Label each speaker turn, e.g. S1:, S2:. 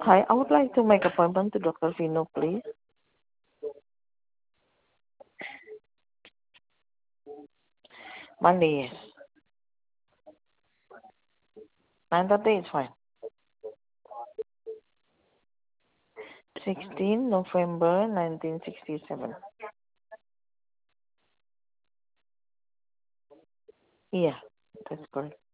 S1: Hi, I would like to make appointment to Dr. Vino, please. Monday, yes. 9:30 is fine. 16 November 1967. Yeah, that's correct.